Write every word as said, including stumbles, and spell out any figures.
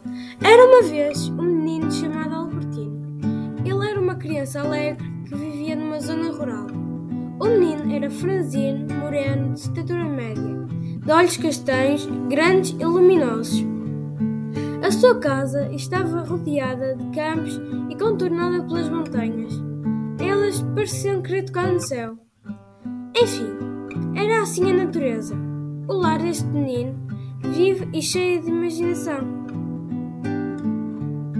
Era uma vez um menino chamado Albertino. Ele era uma criança alegre que vivia numa zona rural. O menino era franzino, moreno, de estatura média, de olhos castanhos, grandes e luminosos. A sua casa estava rodeada de campos e contornada pelas montanhas. Elas pareciam querer tocar no céu. Enfim, era assim a natureza, o lar deste menino, vivo e cheio de imaginação.